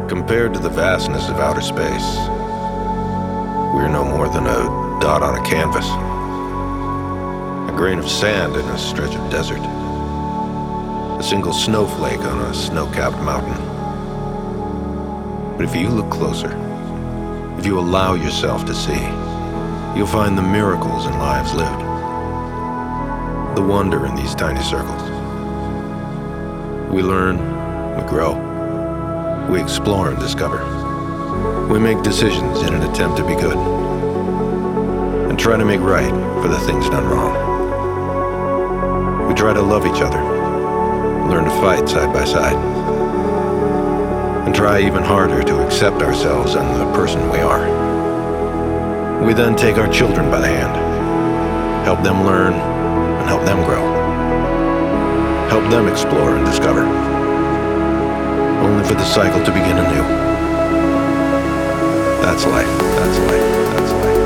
Compared to the vastness of outer space, we're no more than a dot on a canvas, a grain of sand in a stretch of desert, a single snowflake on a snow-capped mountain. But if you look closer, if you allow yourself to see, you'll find the miracles in lives lived, the wonder in these tiny circles. We learn, we grow, we explore and discover. We make decisions in an attempt to be good and try to make right for the things done wrong. We try to love each other, learn to fight side by side, and try even harder to accept ourselves and the person we are. We then take our children by the hand, help them learn and help them grow, help them explore and discover, only for the cycle to begin anew. That's life, that's life, that's life.